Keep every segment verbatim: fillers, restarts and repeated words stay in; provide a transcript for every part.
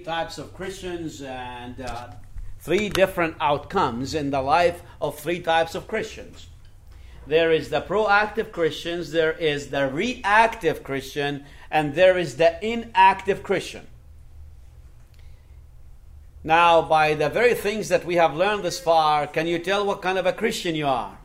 types of Christians and uh, three different outcomes in the life of three types of Christians. There is the proactive Christians, there is the reactive Christian, and there is the inactive Christian. Now, by the very things that we have learned thus far, can you tell what kind of a Christian you are?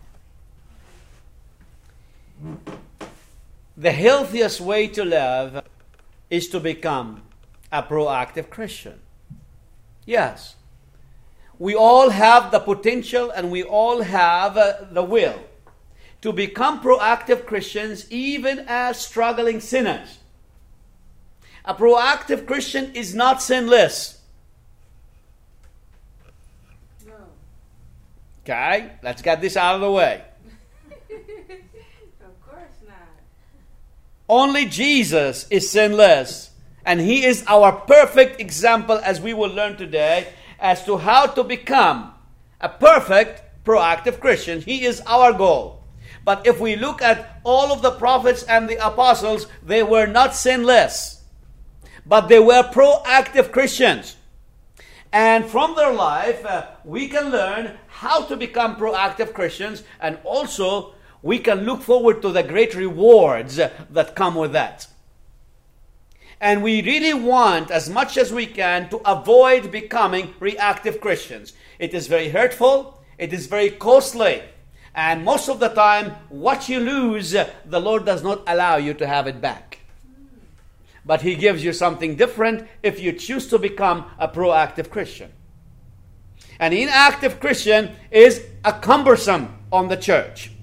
The healthiest way to live is to become a proactive Christian. Yes. We all have the potential and we all have uh, the will to become proactive Christians even as struggling sinners. A proactive Christian is not sinless. No. Okay, let's get this out of the way. Of course not. Only Jesus is sinless, and He is our perfect example, as we will learn today, as to how to become a perfect proactive Christian. He is our goal. But if we look at all of the prophets and the apostles, they were not sinless, but they were proactive Christians. And from their life, uh, we can learn how to become proactive Christians, and also we can look forward to the great rewards uh, that come with that. And we really want, as much as we can, to avoid becoming reactive Christians. It is very hurtful, it is very costly, and most of the time, what you lose, uh, the Lord does not allow you to have it back. But He gives you something different if you choose to become a proactive Christian. An inactive Christian is a cumbersome on the church.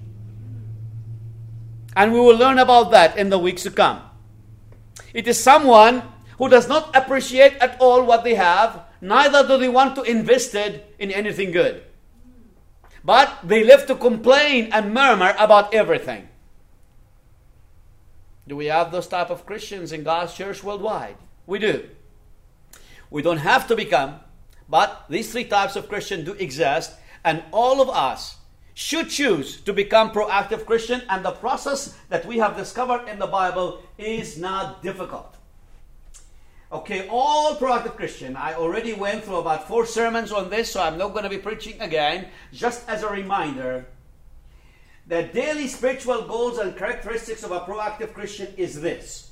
And we will learn about that in the weeks to come. It is someone who does not appreciate at all what they have, neither do they want to invest it in anything good. But they live to complain and murmur about everything. Do we have those type of Christians in God's church worldwide? We do. We don't have to become, but these three types of Christian do exist, and all of us should choose to become proactive Christian, and the process that we have discovered in the Bible is not difficult. Okay, all proactive Christian. I already went through about four sermons on this, so I'm not going to be preaching again. Just as a reminder, the daily spiritual goals and characteristics of a proactive Christian is this.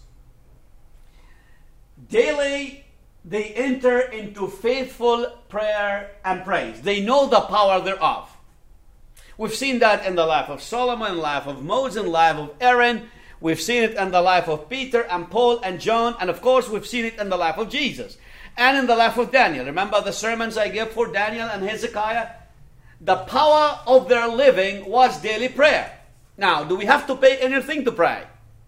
Daily, they enter into faithful prayer and praise. They know the power thereof. We've seen that in the life of Solomon, in the life of Moses, in the life of Aaron. We've seen it in the life of Peter and Paul and John. And of course, we've seen it in the life of Jesus. And in the life of Daniel. Remember the sermons I gave for Daniel and Hezekiah? The power of their living was daily prayer. Now, do we have to pay anything to pray?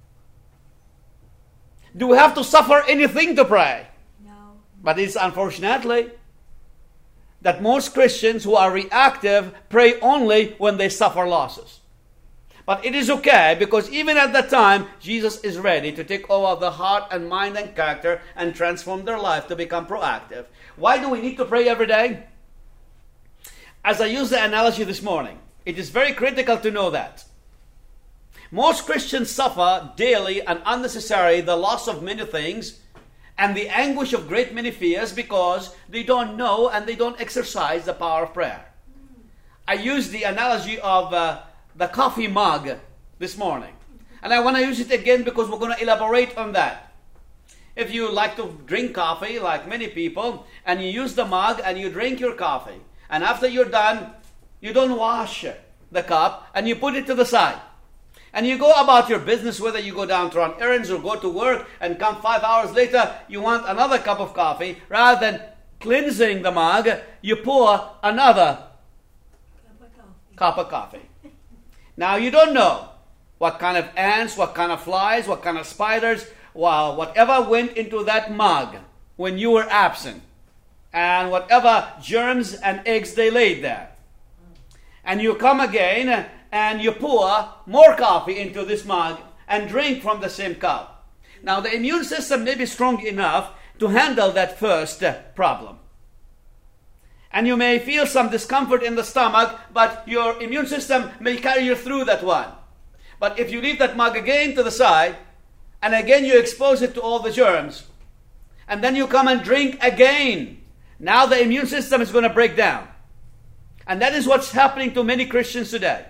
Do we have to suffer anything to pray? No. But it's unfortunately that most Christians who are reactive pray only when they suffer losses. But it is okay, because even at that time, Jesus is ready to take over the heart and mind and character and transform their life to become proactive. Why do we need to pray every day? As I used the analogy this morning, it is very critical to know that most Christians suffer daily and unnecessarily the loss of many things and the anguish of great many fears because they don't know and they don't exercise the power of prayer. I used the analogy of uh, the coffee mug this morning. And I want to use it again because we're going to elaborate on that. If you like to drink coffee, like many people, and you use the mug and you drink your coffee, and after you're done, you don't wash the cup and you put it to the side. And you go about your business, whether you go down to run errands or go to work and come five hours later, you want another cup of coffee. Rather than cleansing the mug, you pour another cup of coffee. Now you don't know what kind of ants, what kind of flies, what kind of spiders, well, whatever went into that mug when you were absent. And whatever germs and eggs they laid there. And you come again and you pour more coffee into this mug and drink from the same cup. Now the immune system may be strong enough to handle that first problem. And you may feel some discomfort in the stomach, but your immune system may carry you through that one. But if you leave that mug again to the side, and again you expose it to all the germs, and then you come and drink again. Now the immune system is going to break down. And that is what's happening to many Christians today.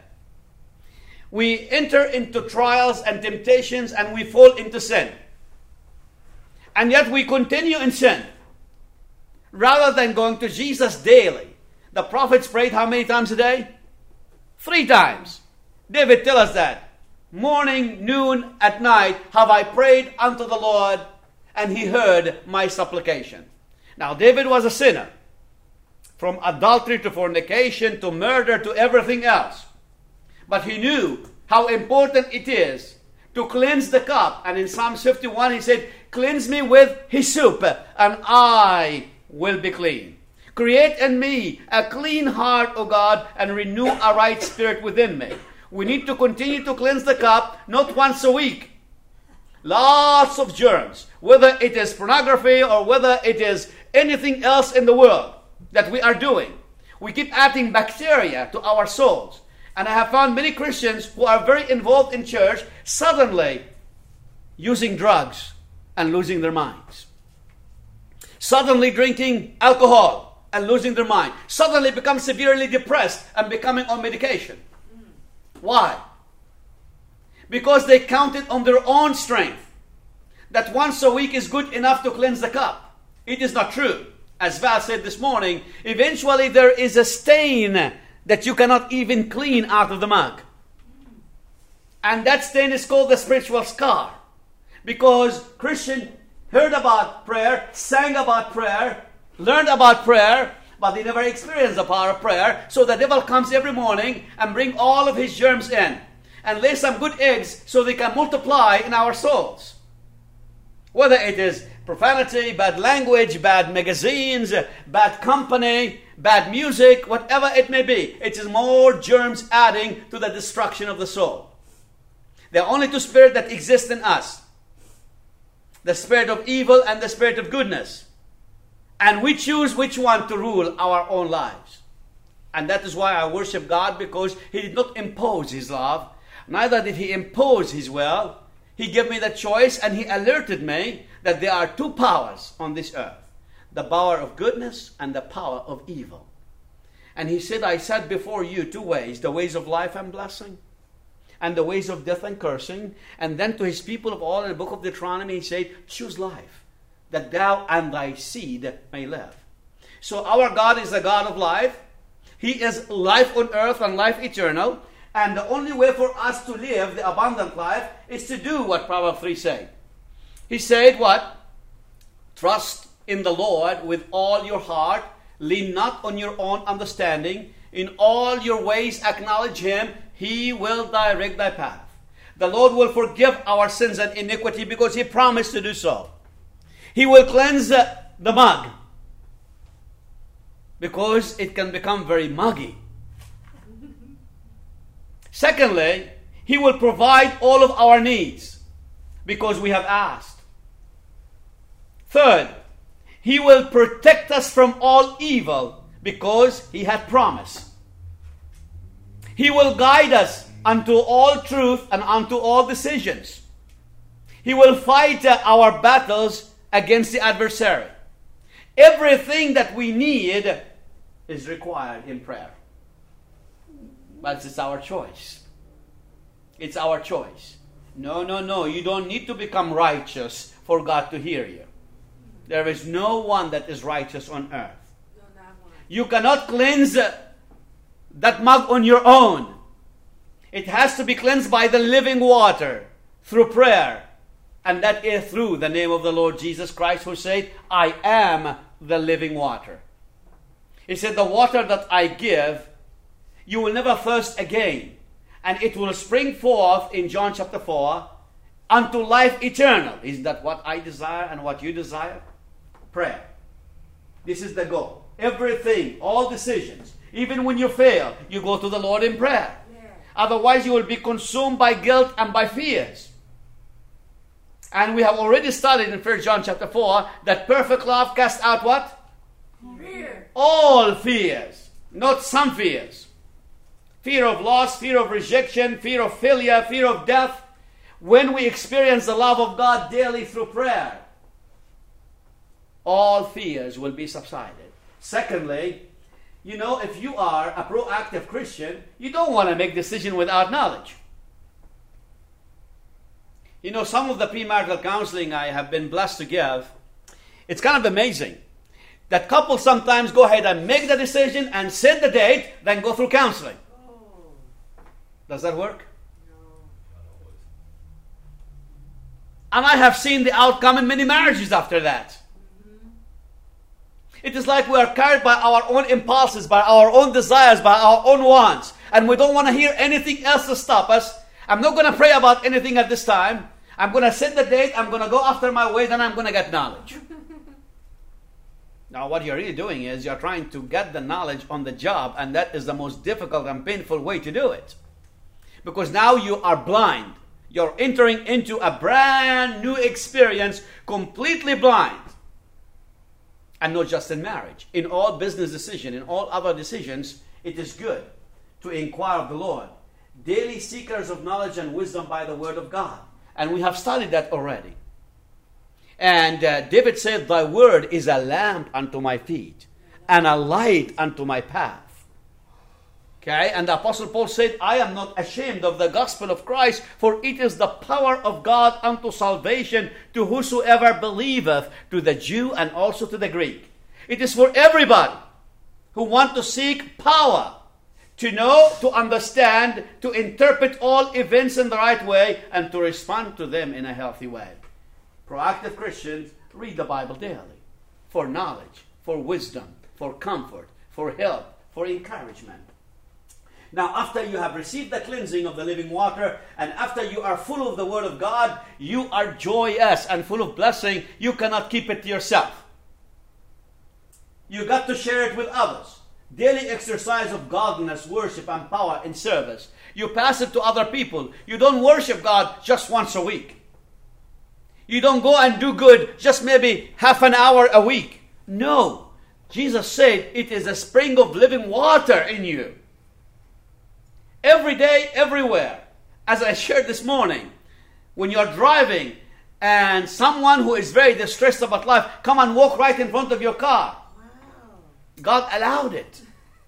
We enter into trials and temptations and we fall into sin. And yet we continue in sin. Rather than going to Jesus daily. The prophets prayed how many times a day? Three times. David tells us that. Morning, noon, at night have I prayed unto the Lord, and he heard my supplication. Now David was a sinner. From adultery to fornication to murder to everything else. But he knew how important it is to cleanse the cup. And in Psalm fifty-one he said, cleanse me with hyssop, and I will be clean. Create in me a clean heart, O God, and renew a right spirit within me. We need to continue to cleanse the cup, not once a week. Lots of germs, whether it is pornography or whether it is anything else in the world that we are doing. We keep adding bacteria to our souls. And I have found many Christians who are very involved in church suddenly using drugs and losing their minds. Suddenly drinking alcohol and losing their mind. Suddenly become severely depressed and becoming on medication. Why? Because they counted on their own strength. That once a week is good enough to cleanse the cup. It is not true. As Val said this morning, eventually there is a stain that you cannot even clean out of the mug. And that stain is called the spiritual scar. Because Christians heard about prayer, sang about prayer, learned about prayer, but they never experienced the power of prayer. So the devil comes every morning and brings all of his germs in. And lay some good eggs so they can multiply in our souls. Whether it is profanity, bad language, bad magazines, bad company, bad music, whatever it may be, it is more germs adding to the destruction of the soul. There are only two spirits that exist in us. The spirit of evil and the spirit of goodness. And we choose which one to rule our own lives. And that is why I worship God, because He did not impose His love. Neither did He impose His will. He gave me the choice and He alerted me that there are two powers on this earth. The power of goodness and the power of evil. And He said, I set before you two ways, the ways of life and blessing, and the ways of death and cursing. And then to His people of all in the book of Deuteronomy, He said, choose life, that thou and thy seed may live. So our God is the God of life. He is life on earth and life eternal. And the only way for us to live the abundant life is to do what Proverbs three said. He said what? Trust in the Lord with all your heart. Lean not on your own understanding. In all your ways acknowledge Him. He will direct thy path. The Lord will forgive our sins and iniquity because He promised to do so. He will cleanse the, the mug because it can become very muggy. Secondly, He will provide all of our needs because we have asked. Third, He will protect us from all evil because He had promised. He will guide us unto all truth and unto all decisions. He will fight our battles against the adversary. Everything that we need is required in prayer. But it's our choice. It's our choice. No, no, no. You don't need to become righteous for God to hear you. There is no one that is righteous on earth. You cannot cleanse that mug on your own. It has to be cleansed by the living water through prayer. And that is through the name of the Lord Jesus Christ, who said, I am the living water. He said, the water that I give, you will never thirst again. And it will spring forth in John chapter four unto life eternal. Is that what I desire and what you desire? Prayer. This is the goal. Everything, all decisions, even when you fail, you go to the Lord in prayer. Yeah. Otherwise you will be consumed by guilt and by fears. And we have already studied in First John chapter four that perfect love casts out what? Fear. All fears, not some fears. Fear of loss, fear of rejection, fear of failure, fear of death. When we experience the love of God daily through prayer, all fears will be subsided. Secondly, you know, if you are a proactive Christian, you don't want to make decisions without knowledge. You know, some of the premarital counseling I have been blessed to give, it's kind of amazing that couples sometimes go ahead and make the decision and set the date, then go through counseling. Oh. Does that work? No. And I have seen the outcome in many marriages after that. Mm-hmm. It is like we are carried by our own impulses, by our own desires, by our own wants. And we don't want to hear anything else to stop us. I'm not going to pray about anything at this time. I'm going to set the date. I'm going to go after my way. Then I'm going to get knowledge. Now, what you're really doing is you're trying to get the knowledge on the job. And that is the most difficult and painful way to do it. Because now you are blind. You're entering into a brand new experience, completely blind. And not just in marriage. In all business decisions, in all other decisions, it is good to inquire of the Lord. Daily seekers of knowledge and wisdom by the word of God. And we have studied that already. And uh, David said, thy word is a lamp unto my feet and a light unto my path. Okay, and the Apostle Paul said, I am not ashamed of the gospel of Christ, for it is the power of God unto salvation to whosoever believeth, to the Jew and also to the Greek. It is for everybody who want to seek power, to know, to understand, to interpret all events in the right way, and to respond to them in a healthy way. Proactive Christians read the Bible daily for knowledge, for wisdom, for comfort, for help, for encouragement. Now, after you have received the cleansing of the living water, and after you are full of the Word of God, you are joyous and full of blessing. You cannot keep it to yourself. You got to share it with others. Daily exercise of godliness, worship, and power in service. You pass it to other people. You don't worship God just once a week. You don't go and do good just maybe half an hour a week. No. Jesus said it is a spring of living water in you. Every day, everywhere. As I shared this morning, when you're driving and someone who is very distressed about life come and walk right in front of your car. God allowed it.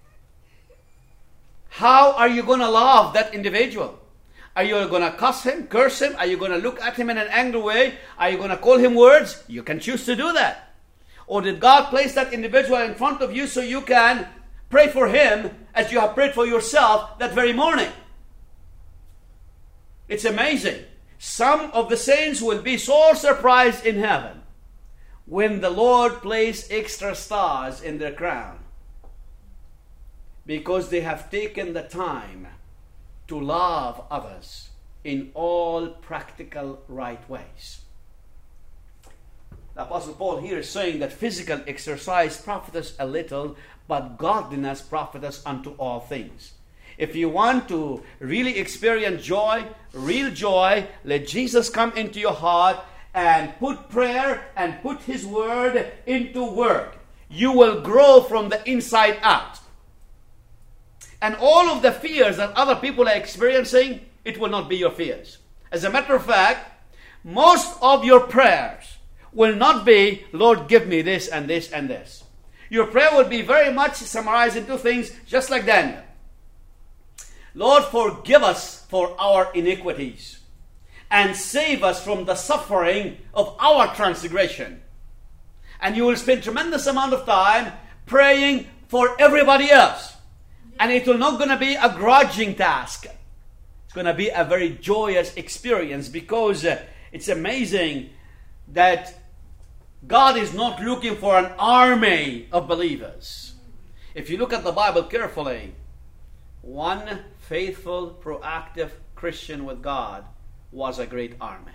How are you going to love that individual? Are you going to cuss him, curse him? Are you going to look at him in an angry way? Are you going to call him words? You can choose to do that. Or did God place that individual in front of you so you can pray for him as you have prayed for yourself that very morning? It's amazing. Some of the saints will be so surprised in heaven when the Lord placed extra stars in their crown, because they have taken the time to love others in all practical right ways. The Apostle Paul here is saying that physical exercise profiteth a little, but godliness profiteth unto all things. If you want to really experience joy, real joy, let Jesus come into your heart and put prayer and put His Word into work. You will grow from the inside out. And all of the fears that other people are experiencing, it will not be your fears. As a matter of fact, most of your prayers will not be, Lord, give me this and this and this. Your prayer will be very much summarized into things just like Daniel. Lord, forgive us for our iniquities and save us from the suffering of our transgression. And you will spend tremendous amount of time praying for everybody else. And it will not going to be a grudging task. It's going to be a very joyous experience, because uh, it's amazing that God is not looking for an army of believers. If you look at the Bible carefully, one faithful, proactive Christian with God was a great army.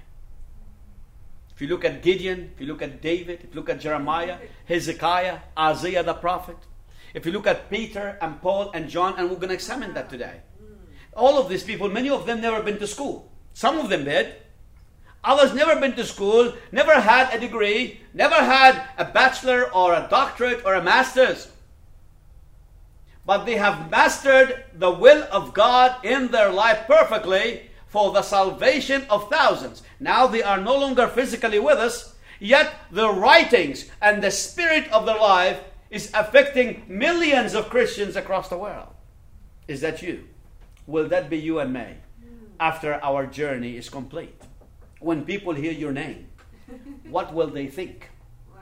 If you look at Gideon, if you look at David, if you look at Jeremiah, Hezekiah, Isaiah the prophet, if you look at Peter and Paul and John, and we're going to examine that today. All of these people, many of them never been to school. Some of them did. Others never been to school, never had a degree, never had a bachelor or a doctorate or a master's. But they have mastered the will of God in their life perfectly for the salvation of thousands. Now they are no longer physically with us, Yet the writings and the spirit of their life is affecting millions of Christians across the world. Is that you? Will that be you and me after our journey is complete? When people hear your name, what will they think? Wow.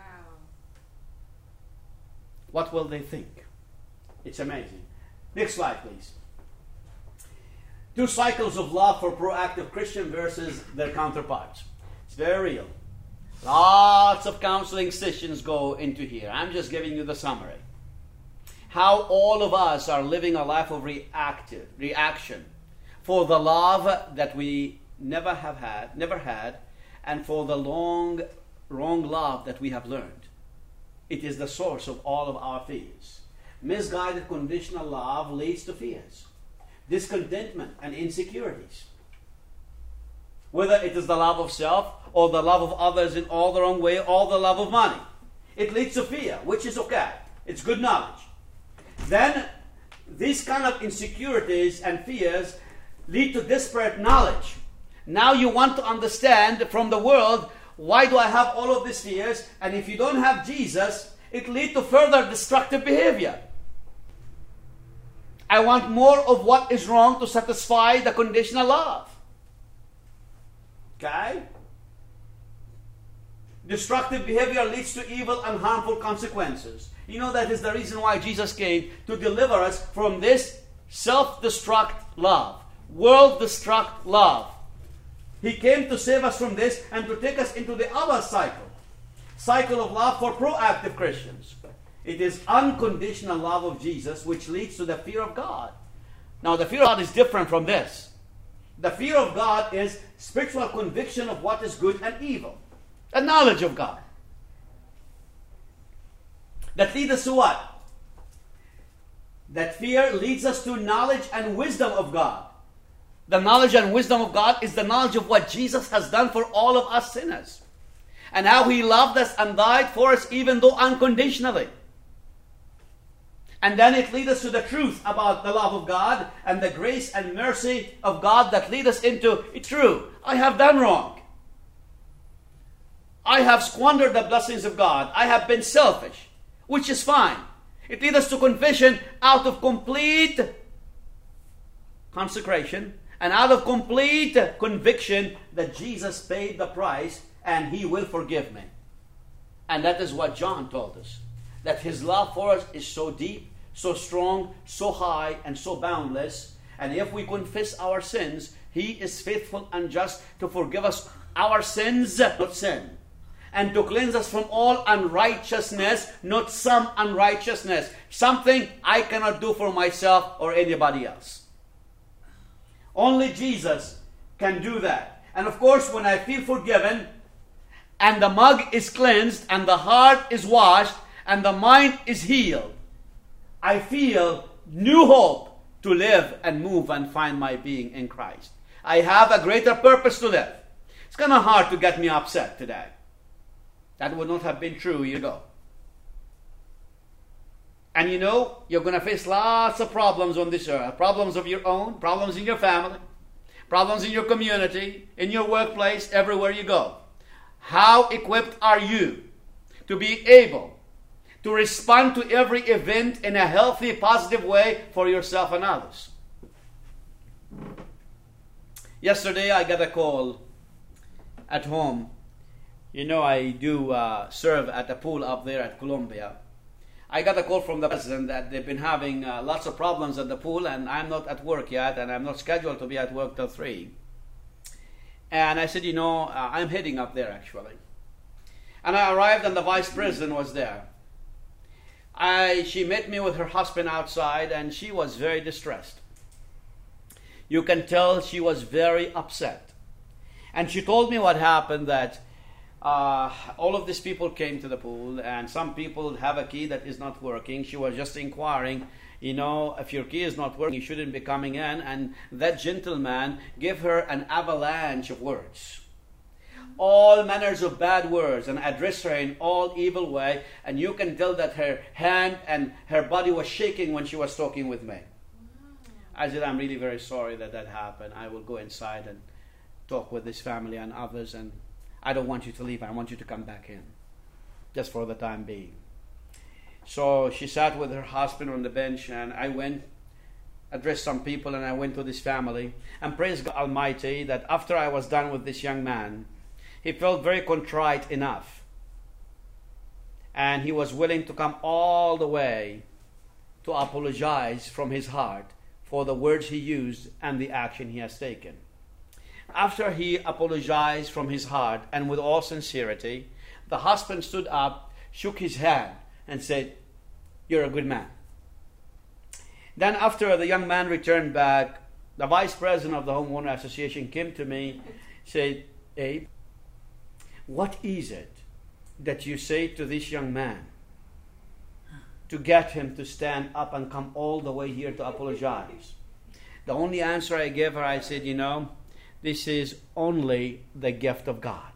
What will they think? It's amazing. Next slide, please. Two cycles of love for proactive Christian versus their counterparts. It's very real. Lots of counseling sessions go into here. I'm just giving you the summary. How all of us are living a life of reactive reaction for the love that we never have had, never had, and for the long, wrong love that we have learned. It is the source of all of our fears. Misguided conditional love leads to fears, discontentment, and insecurities. Whether it is the love of self or the love of others in all the wrong way, or the love of money, it leads to fear, which is okay. It's good knowledge. Then these kind of insecurities and fears lead to disparate knowledge. Now you want to understand from the world, why do I have all of these fears? And if you don't have Jesus, it leads to further destructive behavior. I want more of what is wrong to satisfy the conditional love. Okay? Destructive behavior leads to evil and harmful consequences. You know, that is the reason why Jesus came, to deliver us from this self-destruct love, world-destruct love. He came to save us from this and to take us into the other cycle. Cycle of love for proactive Christians. It is unconditional love of Jesus which leads to the fear of God. Now, the fear of God is different from this. The fear of God is spiritual conviction of what is good and evil. A knowledge of God. That leads us to what? That fear leads us to knowledge and wisdom of God. The knowledge and wisdom of God is the knowledge of what Jesus has done for all of us sinners. And how He loved us and died for us even though unconditionally. And then it leads us to the truth about the love of God and the grace and mercy of God that lead us into, it's true, I have done wrong. I have squandered the blessings of God. I have been selfish, which is fine. It leads us to confession out of complete consecration and out of complete conviction that Jesus paid the price and He will forgive me. And that is what John told us. That His love for us is so deep, so strong, so high, and so boundless. And if we confess our sins, He is faithful and just to forgive us our sins, not sin. And to cleanse us from all unrighteousness, not some unrighteousness. Something I cannot do for myself or anybody else. Only Jesus can do that. And of course, when I feel forgiven, and the mug is cleansed, and the heart is washed, and the mind is healed, I feel new hope to live and move and find my being in Christ. I have a greater purpose to live. It's kind of hard to get me upset today. That would not have been true a year ago. And you know, you're going to face lots of problems on this earth. Problems of your own, problems in your family, problems in your community, in your workplace, everywhere you go. How equipped are you to be able to respond to every event in a healthy, positive way for yourself and others? Yesterday I got a call at home. You know, I do uh, serve at the pool up there at Columbia. I got a call from the president that they've been having uh, lots of problems at the pool, and I'm not at work yet, and I'm not scheduled to be at work till three. And I said, you know, uh, I'm heading up there actually. And I arrived, and the vice president was there. I, she met me with her husband outside, and she was very distressed. You can tell she was very upset. And she told me what happened, that Uh, all of these people came to the pool, and some people have a key that is not working. She was just inquiring, you know, if your key is not working, you shouldn't be coming in. And that gentleman gave her an avalanche of words. All manners of bad words, and addressed her in all evil way. And you can tell that her hand and her body was shaking when she was talking with me. I said, I'm really very sorry that that happened. I will go inside and talk with this family and others, and I don't want you to leave. I want you to come back in, just for the time being. So she sat with her husband on the bench, and I went, addressed some people, and I went to this family. And praise God Almighty that after I was done with this young man, he felt very contrite enough. And he was willing to come all the way to apologize from his heart for the words he used and the action he has taken. After he apologized from his heart and with all sincerity, the husband stood up, shook his hand, and said, "You're a good man." Then after the young man returned back, the vice president of the Homeowner Association came to me, said, "Abe, what is it that you say to this young man to get him to stand up and come all the way here to apologize?" The only answer I gave her, I said, "You know, this is only the gift of God."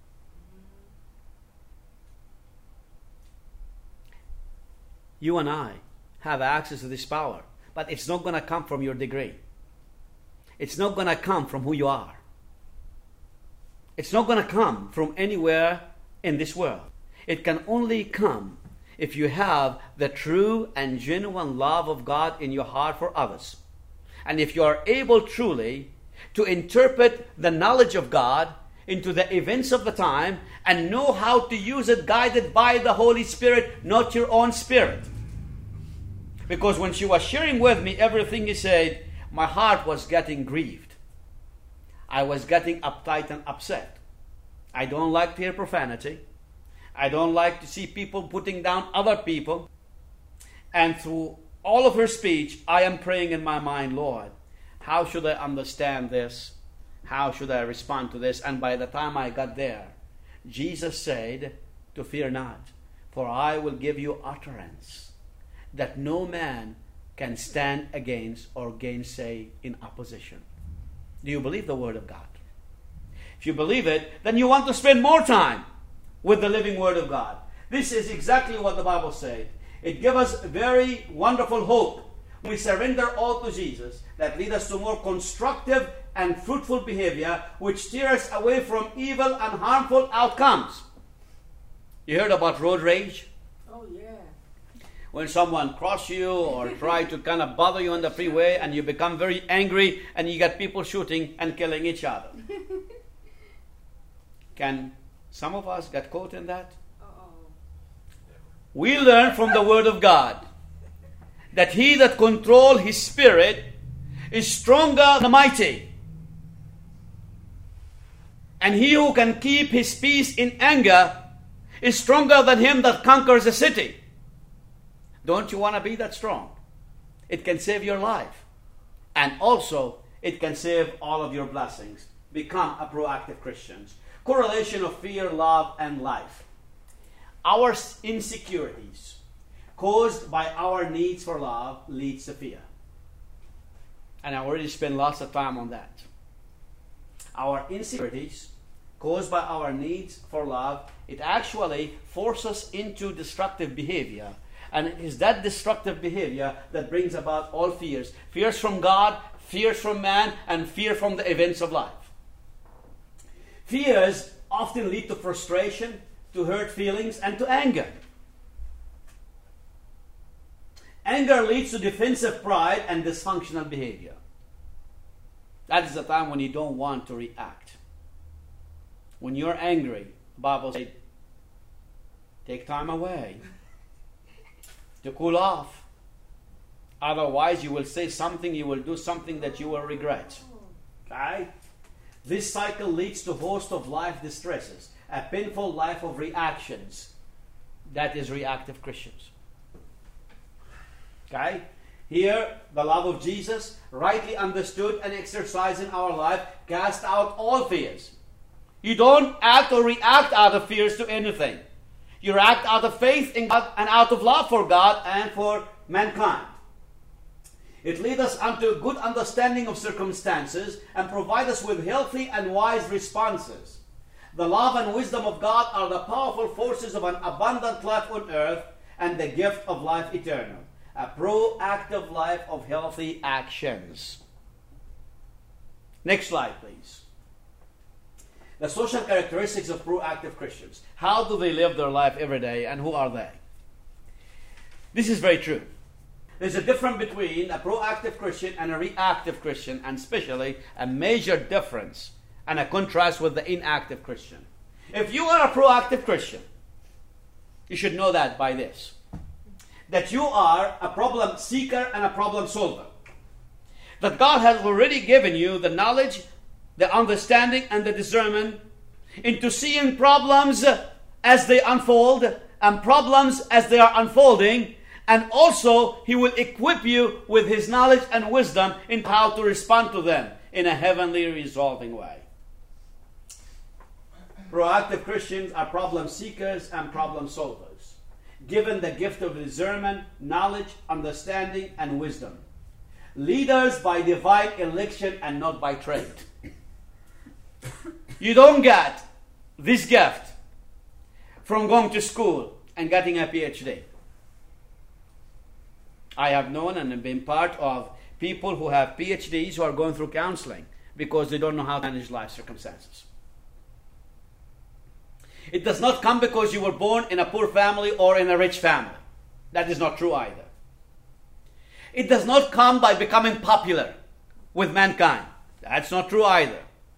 You and I have access to this power, but it's not going to come from your degree. It's not going to come from who you are. It's not going to come from anywhere in this world. It can only come if you have the true and genuine love of God in your heart for others. And if you are able truly to interpret the knowledge of God into the events of the time and know how to use it guided by the Holy Spirit, not your own spirit. Because when she was sharing with me everything he said, my heart was getting grieved. I was getting uptight and upset. I don't like to hear profanity. I don't like to see people putting down other people. And through all of her speech, I am praying in my mind, Lord, how should I understand this? How should I respond to this? And by the time I got there, Jesus said, to fear not, for I will give you utterance that no man can stand against or gainsay in opposition. Do you believe the Word of God? If you believe it, then you want to spend more time with the living Word of God. This is exactly what the Bible said. It gives us very wonderful hope. We surrender all to Jesus, that lead us to more constructive and fruitful behavior, which steer us away from evil and harmful outcomes. You heard about road rage? Oh, yeah. When someone crosses you or try to kind of bother you on the freeway and you become very angry and you get people shooting and killing each other. Can some of us get caught in that? Uh-oh. We learn from the Word of God that he that controls his spirit is stronger than the mighty. And he who can keep his peace in anger is stronger than him that conquers a city. Don't you want to be that strong? It can save your life. And also, it can save all of your blessings. Become a proactive Christian. Correlation of fear, love, and life. Our insecurities caused by our needs for love leads to fear. And I already spent lots of time on that. Our insecurities caused by our needs for love, it actually forces us into destructive behavior. And it is that destructive behavior that brings about all fears. Fears from God, fears from man, and fear from the events of life. Fears often lead to frustration, to hurt feelings, and to anger. Anger leads to defensive pride and dysfunctional behavior. That is the time when you don't want to react. When you're angry, the Bible says, take time away to cool off. Otherwise, you will say something, you will do something that you will regret. Okay? This cycle leads to a host of life distresses, a painful life of reactions. That is reactive Christians. Okay? Here, the love of Jesus, rightly understood and exercised in our life, cast out all fears. You don't act or react out of fears to anything. You act out of faith in God and out of love for God and for mankind. It leads us unto a good understanding of circumstances and provides us with healthy and wise responses. The love and wisdom of God are the powerful forces of an abundant life on earth and the gift of life eternal. A proactive life of healthy actions. Next slide, please. The social characteristics of proactive Christians. How do they live their life every day, and who are they? This is very true. There's a difference between a proactive Christian and a reactive Christian, and especially a major difference and a contrast with the inactive Christian. If you are a proactive Christian, you should know that by this, that you are a problem seeker and a problem solver. That God has already given you the knowledge, the understanding, and the discernment into seeing problems as they unfold and problems as they are unfolding. And also, He will equip you with His knowledge and wisdom in how to respond to them in a heavenly resolving way. Proactive Christians are problem seekers and problem solvers, given the gift of discernment, knowledge, understanding, and wisdom. Leaders by divine election and not by trade. You don't get this gift from going to school and getting a P H D. I have known and been part of people who have P H Ds who are going through counseling because they don't know how to manage life circumstances. It does not come because you were born in a poor family or in a rich family. That is not true either. It does not come by becoming popular with mankind. That's not true either.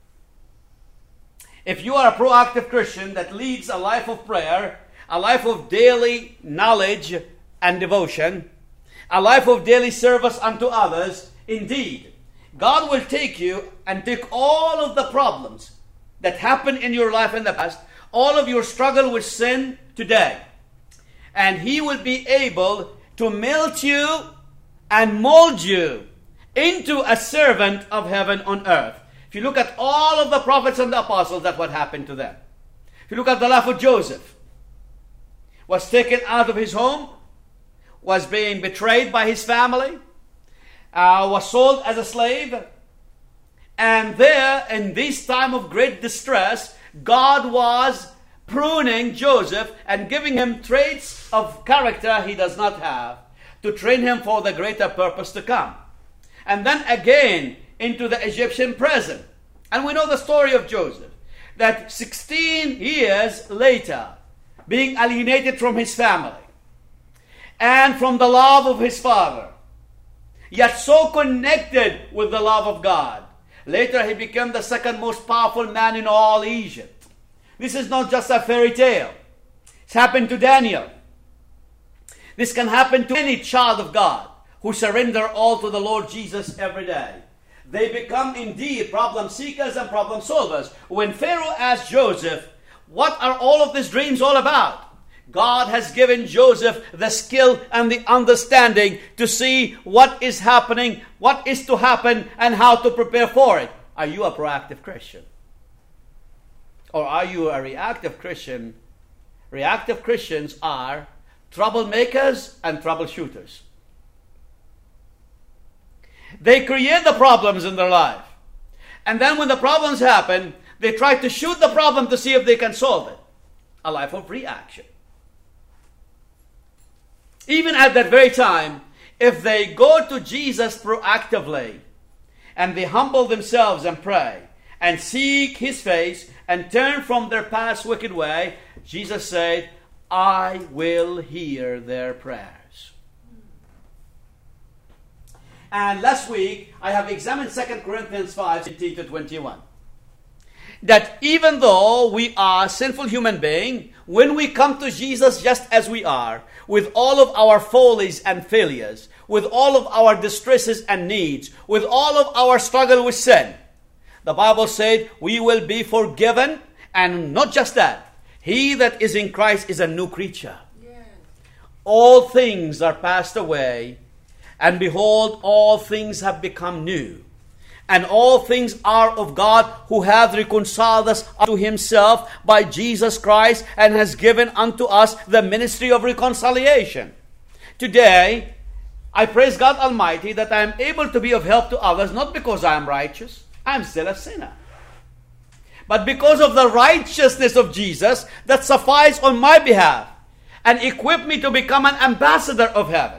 If you are a proactive Christian that leads a life of prayer, a life of daily knowledge and devotion, a life of daily service unto others, indeed, God will take you and take all of the problems that happened in your life in the past, all of your struggle with sin today, and He will be able to melt you and mold you into a servant of heaven on earth. If you look at all of the prophets and the apostles, that's what happened to them. If you look at the life of Joseph, was taken out of his home, was being betrayed by his family, uh, was sold as a slave, and there, in this time of great distress, God was pruning Joseph and giving him traits of character he does not have to train him for the greater purpose to come. And then again into the Egyptian prison. And we know the story of Joseph, that sixteen years later, being alienated from his family and from the love of his father, yet so connected with the love of God, later he became the second most powerful man in all Egypt. This is not just a fairy tale. It's happened to Daniel. This can happen to any child of God who surrender all to the Lord Jesus every day. They become indeed problem seekers and problem solvers. When Pharaoh asked Joseph, what are all of these dreams all about? God has given Joseph the skill and the understanding to see what is happening, what is to happen, and how to prepare for it. Are you a proactive Christian? Or are you a reactive Christian? Reactive Christians are troublemakers and troubleshooters. They create the problems in their life. And then when the problems happen, they try to shoot the problem to see if they can solve it. A life of reaction. Even at that very time, if they go to Jesus proactively and they humble themselves and pray and seek His face and turn from their past wicked way, Jesus said, I will hear their prayers. And last week, I have examined Second Corinthians five, seventeen to twenty-one. That even though we are sinful human beings, when we come to Jesus just as we are, with all of our follies and failures, with all of our distresses and needs, with all of our struggle with sin, the Bible said we will be forgiven, and not just that, he that is in Christ is a new creature. Yes. All things are passed away, and behold, all things have become new. And all things are of God, who hath reconciled us unto Himself by Jesus Christ, and has given unto us the ministry of reconciliation. Today, I praise God Almighty that I am able to be of help to others, not because I am righteous. I am still a sinner. But because of the righteousness of Jesus that suffices on my behalf and equip me to become an ambassador of heaven.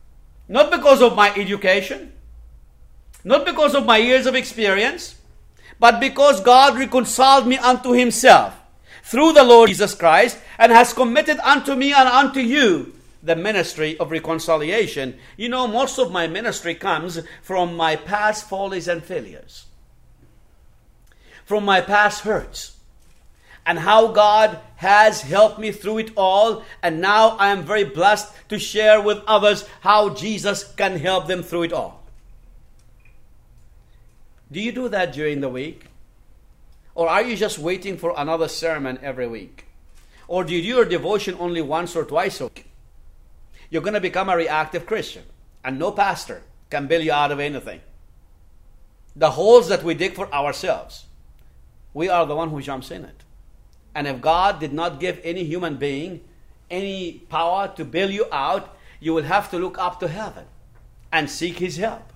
Not because of my education, not because of my years of experience, but because God reconciled me unto himself through the Lord Jesus Christ, and has committed unto me and unto you the ministry of reconciliation. You know, most of my ministry comes from my past follies and failures, from my past hurts, and how God has helped me through it all. And now I am very blessed to share with others how Jesus can help them through it all. Do you do that during the week? Or are you just waiting for another sermon every week? Or do you do your devotion only once or twice a week? You're going to become a reactive Christian, and no pastor can bail you out of anything. The holes that we dig for ourselves, we are the one who jumps in it. And if God did not give any human being any power to bail you out, you will have to look up to heaven and seek his help.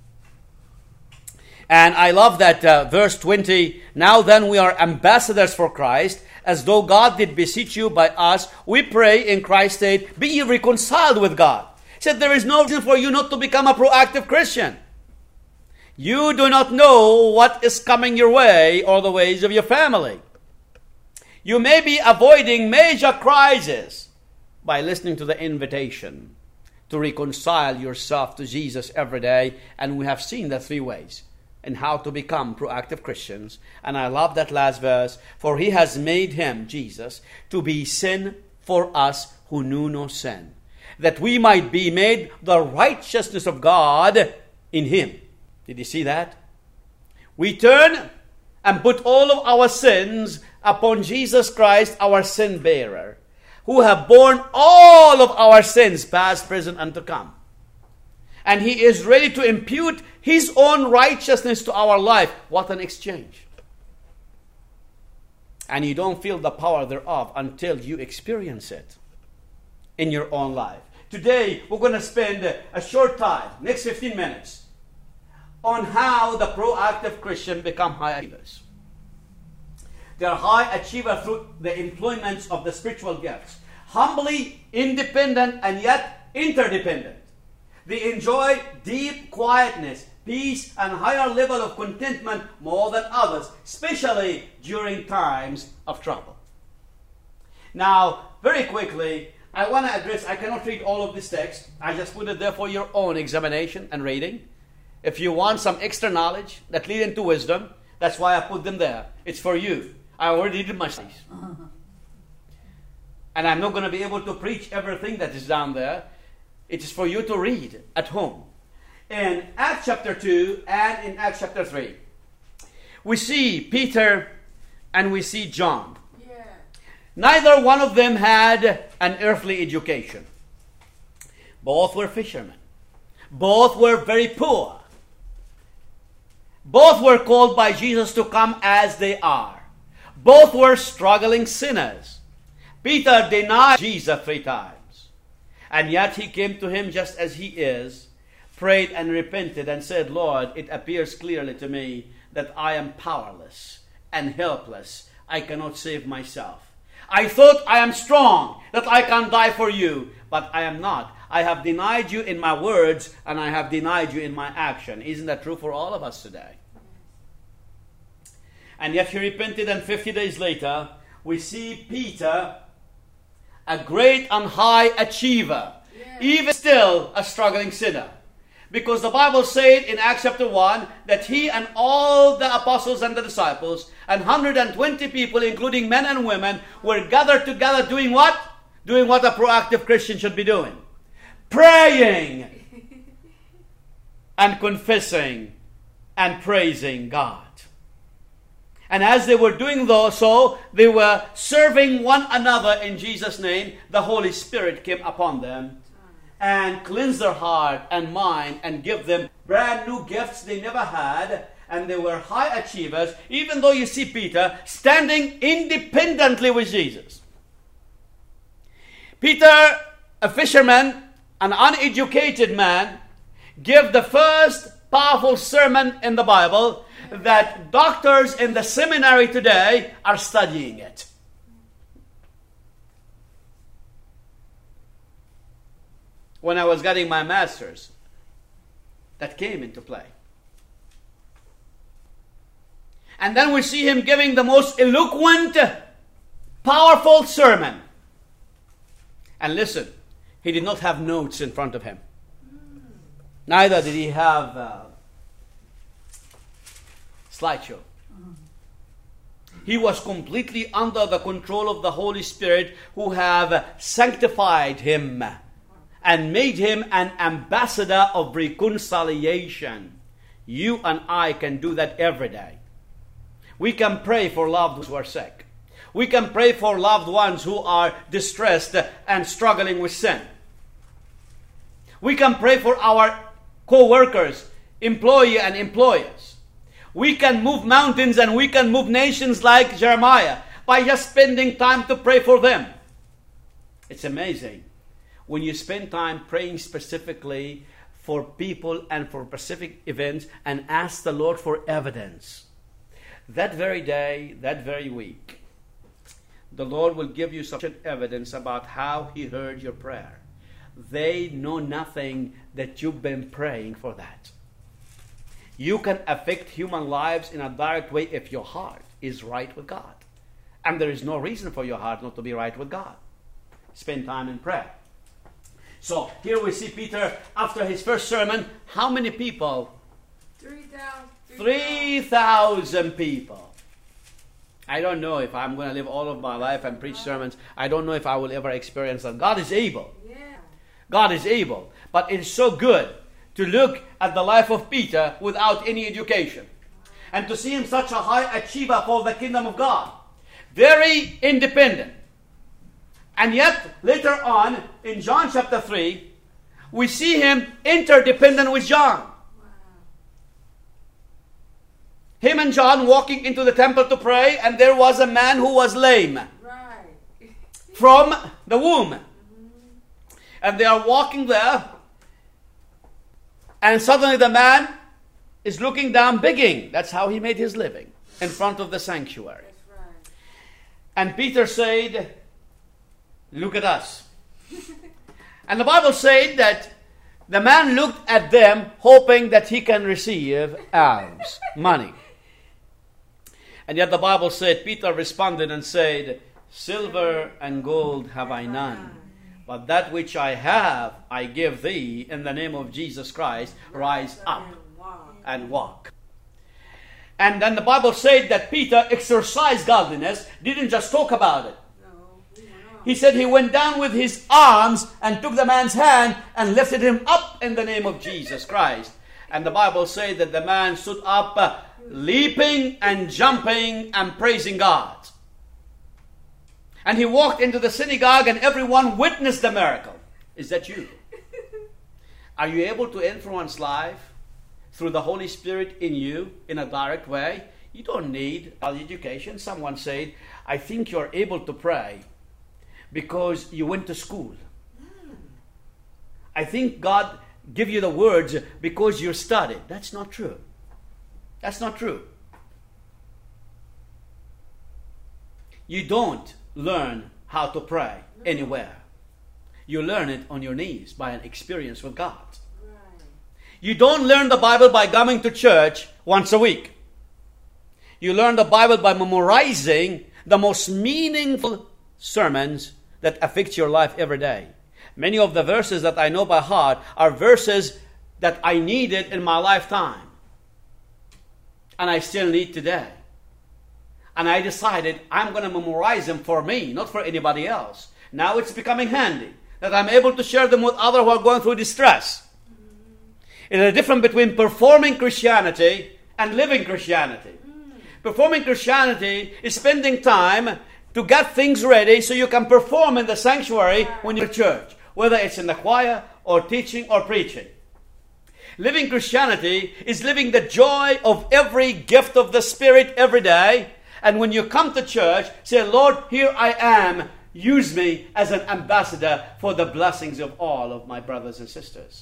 And I love that uh, verse twenty, now then we are ambassadors for Christ, as though God did beseech you by us. We pray in Christ's name, be ye reconciled with God. He said there is no reason for you not to become a proactive Christian. You do not know what is coming your way or the ways of your family. You may be avoiding major crises by listening to the invitation to reconcile yourself to Jesus every day. And we have seen the three ways and how to become proactive Christians. And I love that last verse. For he has made him, Jesus, to be sin for us who knew no sin, that we might be made the righteousness of God in him. Did you see that? We turn and put all of our sins upon Jesus Christ, our sin bearer, who have borne all of our sins, past, present, and to come. And he is ready to impute his own righteousness to our life. What an exchange. And you don't feel the power thereof until you experience it in your own life. Today, we're going to spend a short time, next fifteen minutes, on how the proactive Christian become high achievers. They are high achievers through the employment of the spiritual gifts. Humbly independent and yet interdependent. They enjoy deep quietness, peace, and higher level of contentment more than others, especially during times of trouble. Now, very quickly, I want to address, I cannot read all of this text. I just put it there for your own examination and reading. If you want some extra knowledge that lead into wisdom, that's why I put them there. It's for you. I already did my studies. And I'm not going to be able to preach everything that is down there. It is for you to read at home. In Acts chapter two and in Acts chapter three, we see Peter and we see John. Yeah. Neither one of them had an earthly education. Both were fishermen. Both were very poor. Both were called by Jesus to come as they are. Both were struggling sinners. Peter denied Jesus three times. And yet he came to him just as he is, prayed and repented and said, Lord, it appears clearly to me that I am powerless and helpless. I cannot save myself. I thought I am strong, that I can die for you, but I am not. I have denied you in my words and I have denied you in my action. Isn't that true for all of us today? And yet he repented, and fifty days later, we see Peter, a great and high achiever, yeah. Even still a struggling sinner. Because the Bible said in Acts chapter one that he and all the apostles and the disciples and one hundred twenty people, including men and women, were gathered together doing what? Doing what a proactive Christian should be doing. Praying and confessing and praising God. And as they were doing so, they were serving one another in Jesus' name. The Holy Spirit came upon them and cleansed their heart and mind and give them brand new gifts they never had. And they were high achievers, even though you see Peter standing independently with Jesus. Peter, a fisherman, an uneducated man, gave the first powerful sermon in the Bible that doctors in the seminary today are studying it. When I was getting my master's, that came into play. And then we see him giving the most eloquent, powerful sermon. And listen, he did not have notes in front of him. Neither did he have a slideshow. He was completely under the control of the Holy Spirit, who have sanctified him and made him an ambassador of reconciliation. You and I can do that every day. We can pray for loved ones who are sick. We can pray for loved ones who are distressed and struggling with sin. We can pray for our co-workers, employee and employers. We can move mountains and we can move nations like Jeremiah by just spending time to pray for them. It's amazing when you spend time praying specifically for people and for specific events and ask the Lord for evidence. That very day, that very week, the Lord will give you sufficient evidence about how he heard your prayer. They know nothing that you've been praying for that. You can affect human lives in a direct way if your heart is right with God. And there is no reason for your heart not to be right with God. Spend time in prayer. So here we see Peter, after his first sermon, how many people? three thousand. three thousand people. I don't know if I'm going to live all of my life and preach sermons. I don't know if I will ever experience that. God is able. Yeah. God is able. But it is so good to look at the life of Peter without any education. And to see him such a high achiever for the kingdom of God. Very independent. And yet, later on, in John chapter three, we see him interdependent with John. Wow. Him and John walking into the temple to pray, and there was a man who was lame. Right. From the womb. Mm-hmm. And they are walking there, and suddenly the man is looking down, begging. That's how he made his living, in front of the sanctuary. That's right. And Peter said, look at us. And the Bible said that the man looked at them, hoping that he can receive alms, money. And yet the Bible said, Peter responded and said, silver and gold have I none, but that which I have I give thee. In the name of Jesus Christ, rise up and walk. And then the Bible said that Peter exercised godliness, didn't just talk about it. He said he went down with his arms and took the man's hand and lifted him up in the name of Jesus Christ. And the Bible said that the man stood up, uh, leaping and jumping and praising God. And he walked into the synagogue and everyone witnessed the miracle. Is that you? Are you able to influence life through the Holy Spirit in you in a direct way? You don't need education. Someone said, I think you're able to pray because you went to school. I think God gave you the words because you studied. That's not true. That's not true. You don't learn how to pray anywhere. You learn it on your knees by an experience with God. Right. You don't learn the Bible by coming to church once a week. You learn the Bible by memorizing the most meaningful sermons that affect your life every day. Many of the verses that I know by heart are verses that I needed in my lifetime. And I still need today. And I decided I'm going to memorize them for me, not for anybody else. Now it's becoming handy that I'm able to share them with others who are going through distress. There's a difference between performing Christianity and living Christianity. Performing Christianity is spending time to get things ready so you can perform in the sanctuary when you're at church, whether it's in the choir or teaching or preaching. Living Christianity is living the joy of every gift of the Spirit every day. And when you come to church, say, Lord, here I am. Use me as an ambassador for the blessings of all of my brothers and sisters.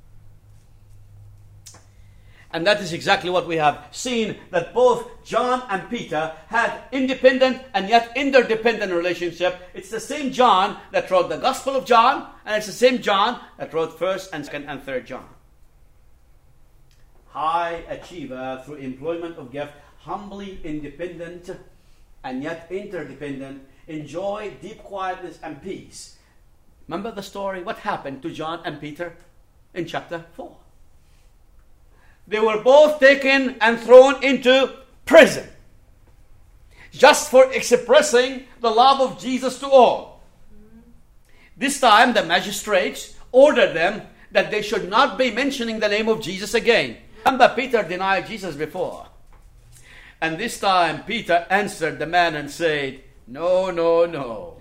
And that is exactly what we have seen, that both John and Peter had independent and yet interdependent relationship. It's the same John that wrote the Gospel of John, and it's the same John that wrote first and second and third John. High achiever through employment of gift, humbly independent and yet interdependent, enjoy deep quietness and peace. Remember the story? What happened to John and Peter in chapter four? They were both taken and thrown into prison just for expressing the love of Jesus to all. This time the magistrates ordered them that they should not be mentioning the name of Jesus again. Remember, Peter denied Jesus before. And this time Peter answered the man and said, no, no, no.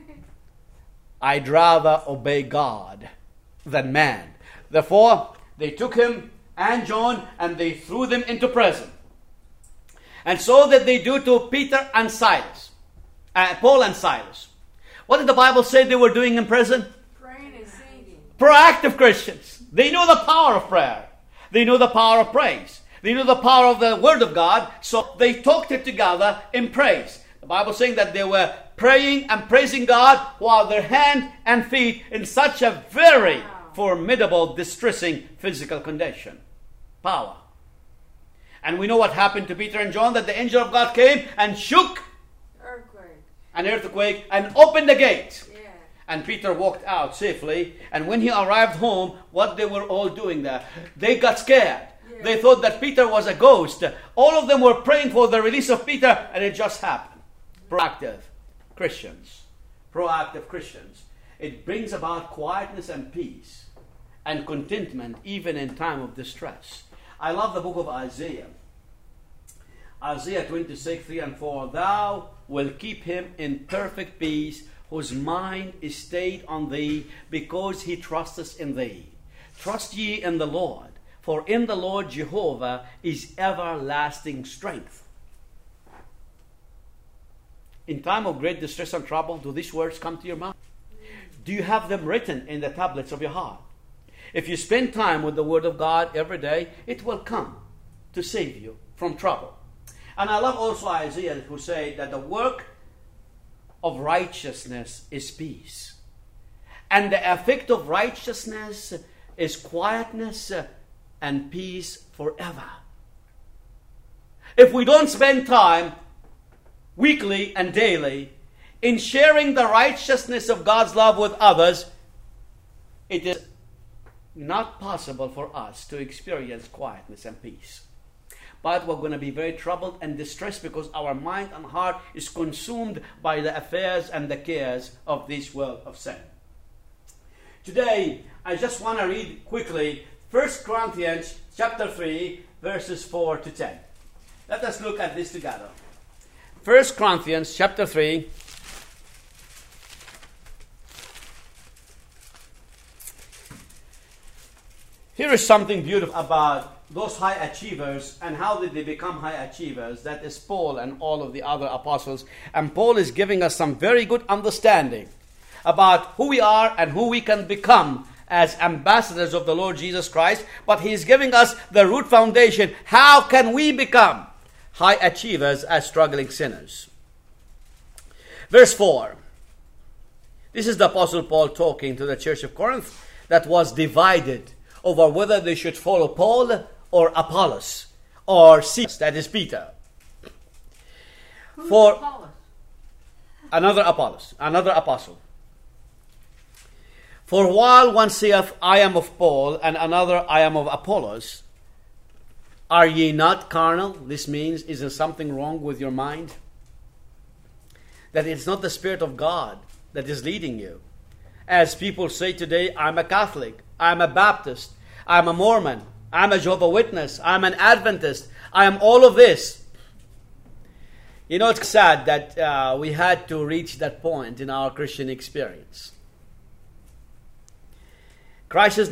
I'd rather obey God than man. Therefore, they took him and John and they threw them into prison. And so did they do to Peter and Silas, uh, Paul and Silas. What did the Bible say they were doing in prison? Praying and singing. Proactive Christians. They know the power of prayer. They know the power of praise. They know the power of the Word of God. So they talked it together in praise. The Bible saying that they were praying and praising God while their hand and feet in such a very Wow. formidable, distressing physical condition. Power. And we know what happened to Peter and John, that the angel of God came and shook Earthquake. an earthquake and opened the gate. Yeah. And Peter walked out safely. And when he arrived home, what they were all doing there? They got scared. Yeah. They thought that Peter was a ghost. All of them were praying for the release of Peter, and it just happened. Proactive Christians. Proactive Christians. It brings about quietness and peace and contentment even in time of distress. I love the book of Isaiah. Isaiah twenty-six, three and four. Thou wilt keep him in perfect peace, whose mind is stayed on thee, because he trusteth in thee. Trust ye in the Lord, for in the Lord Jehovah is everlasting strength. In time of great distress and trouble, do these words come to your mouth? Do you have them written in the tablets of your heart? If you spend time with the Word of God every day, it will come to save you from trouble. And I love also Isaiah, who said that the work of righteousness is peace. And the effect of righteousness is quietness and peace forever. If we don't spend time weekly and daily in sharing the righteousness of God's love with others, it is not possible for us to experience quietness and peace. But we're going to be very troubled and distressed because our mind and heart is consumed by the affairs and the cares of this world of sin. Today, I just want to read quickly First Corinthians chapter three, verses four to ten. Let us look at this together. First Corinthians chapter three, here is something beautiful about those high achievers and how did they become high achievers. That is Paul and all of the other apostles. And Paul is giving us some very good understanding about who we are and who we can become as ambassadors of the Lord Jesus Christ. But he is giving us the root foundation. How can we become high achievers as struggling sinners? Verse four. This is the Apostle Paul talking to the church of Corinth that was divided over whether they should follow Paul or Apollos or Cephas, that is Peter. Who's For Apollos? another Apollos, another apostle. For while one saith, I am of Paul, and another, I am of Apollos, are ye not carnal? This means, is there something wrong with your mind? That it's not the Spirit of God that is leading you. As people say today, I'm a Catholic, I'm a Baptist, I'm a Mormon, I'm a Jehovah's Witness, I'm an Adventist, I am all of this. You know, it's sad that uh, we had to reach that point in our Christian experience. Christ is